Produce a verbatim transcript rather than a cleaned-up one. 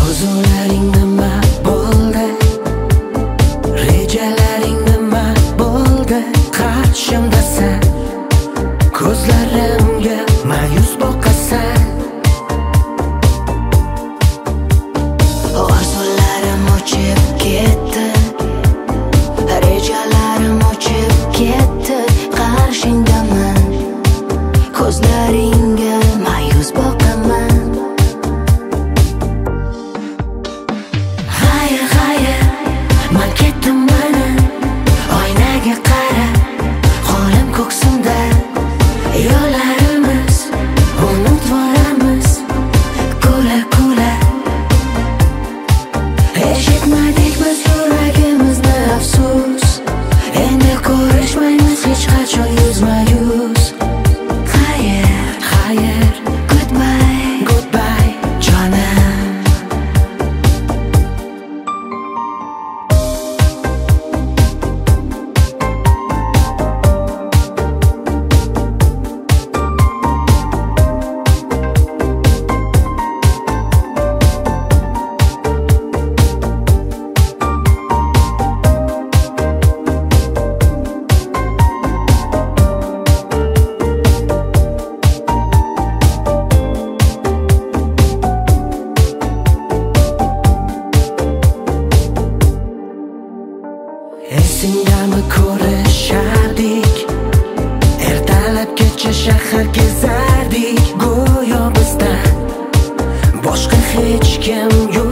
Orzularing nima bo'ldi? Rejalaring nima bo'ldi? Qarshimdasan, ko'zlarimga ma'yus boqasan. Orzularim o'chib ketdi, rejalarim o'chib ketdi. Qarshingdaman, ko'zlaringga ma'yus boqaman. Hayır, hayır, man ketdim mana. Oynaga qara, qo'lim ko'ksimda. Yo'llarimiz unutvoramiz, kula kula. Eshitmadik biz yuragimizni, afsus. Endi ko'rishmaymiz hech qachon yuzma-yuz. Hayır, hayır, goodbye, goodbye, jonim. Esingdami ko'rishardik, ertalabgacha shahar kezardik. Go'yo bizdan boshqa hech kim yo'q.